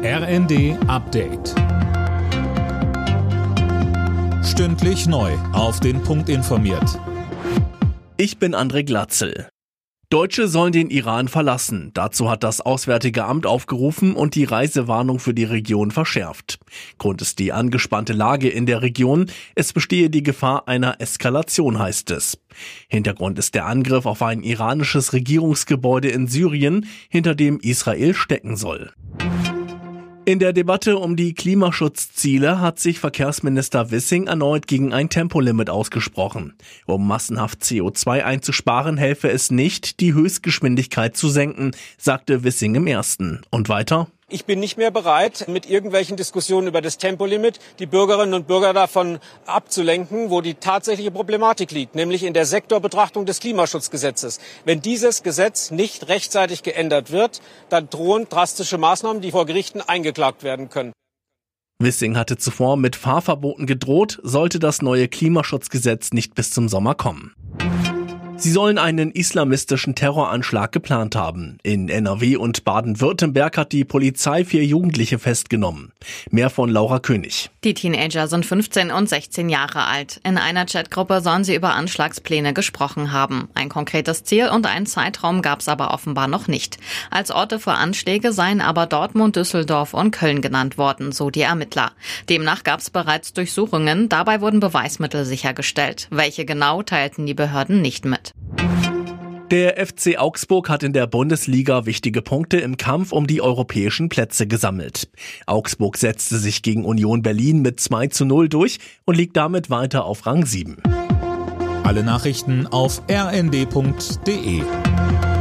RND Update. Stündlich neu auf den Punkt informiert. Ich bin André Glatzel. Deutsche sollen den Iran verlassen. Dazu hat das Auswärtige Amt aufgerufen und die Reisewarnung für die Region verschärft. Grund ist die angespannte Lage in der Region. Es bestehe die Gefahr einer Eskalation, heißt es. Hintergrund ist der Angriff auf ein iranisches Regierungsgebäude in Syrien, hinter dem Israel stecken soll. In der Debatte um die Klimaschutzziele hat sich Verkehrsminister Wissing erneut gegen ein Tempolimit ausgesprochen. Um massenhaft CO2 einzusparen, helfe es nicht, die Höchstgeschwindigkeit zu senken, sagte Wissing im Ersten. Und weiter: Ich bin nicht mehr bereit, mit irgendwelchen Diskussionen über das Tempolimit die Bürgerinnen und Bürger davon abzulenken, wo die tatsächliche Problematik liegt, nämlich in der Sektorbetrachtung des Klimaschutzgesetzes. Wenn dieses Gesetz nicht rechtzeitig geändert wird, dann drohen drastische Maßnahmen, die vor Gerichten eingeklagt werden können. Wissing hatte zuvor mit Fahrverboten gedroht, sollte das neue Klimaschutzgesetz nicht bis zum Sommer kommen. Sie sollen einen islamistischen Terroranschlag geplant haben. In NRW und Baden-Württemberg hat die Polizei 4 Jugendliche festgenommen. Mehr von Laura König. Die Teenager sind 15 und 16 Jahre alt. In einer Chatgruppe sollen sie über Anschlagspläne gesprochen haben. Ein konkretes Ziel und einen Zeitraum gab es aber offenbar noch nicht. Als Orte für Anschläge seien aber Dortmund, Düsseldorf und Köln genannt worden, so die Ermittler. Demnach gab es bereits Durchsuchungen. Dabei wurden Beweismittel sichergestellt. Welche genau, teilten die Behörden nicht mit. Der FC Augsburg hat in der Bundesliga wichtige Punkte im Kampf um die europäischen Plätze gesammelt. Augsburg setzte sich gegen Union Berlin mit 2:0 durch und liegt damit weiter auf Rang 7. Alle Nachrichten auf rnd.de.